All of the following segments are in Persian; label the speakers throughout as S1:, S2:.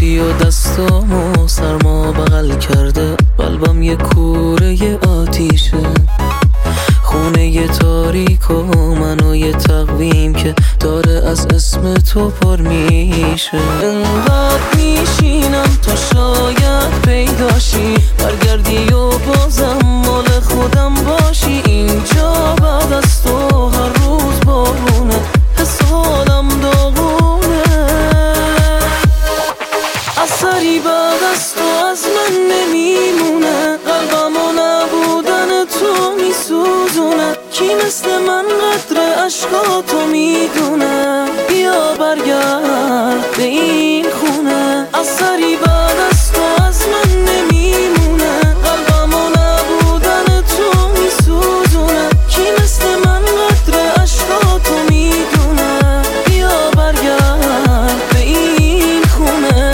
S1: رفتی و دستامو سرما بغل کرده، قلبم یه کوره آتیشه، خونه یه تاریک و منو یه تقویم که داره از اسم تو پر میشه. انقدر میشینم تا شاید پیداشی، برگردی و بازم مال خودم باشی. اینجا بعد از تو هر روز بارونه، حس حالم داغونه. اثری بعد از تو از من نمیمونه، قلبم و نبودن تو میسوزونه. کی مثل من قدر عشقاتو میدونه؟ بیا برگرد به این خونه. اثری بعد از تو از من نمیمونه، قلبم و نبودن تو میسوزونه. کی مثل من قدر عشقاتو میدونه؟ بیا برگرد به این خونه.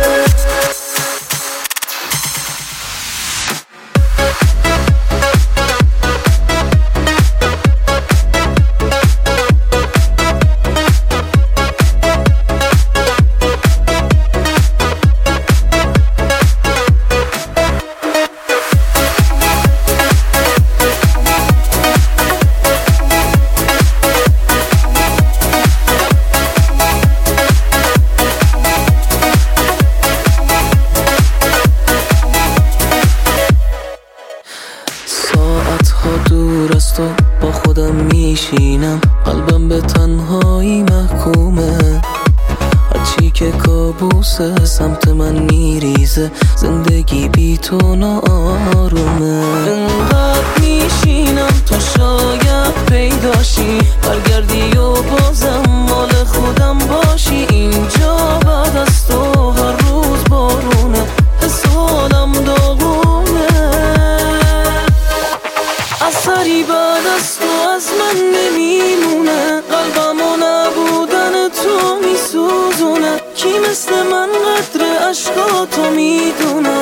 S1: ساعتها دور از تو با خودم میشینم، قلبم به تنهایی محکومه. هرچی که کابوسه سمت من میریزه، زندگی بی تو ناآرومه. انقدر میشینم تا شاید پیداشی، برگردی و بازم مال خودم باشی. اینجا بعد از تو هر روز بارونه، حس حالم داغونه. اثری بعد از تو از من نمیمونه، قلبم و نبودن تو میسوزونه. کی مثل من قدر عشقاتو میدونه؟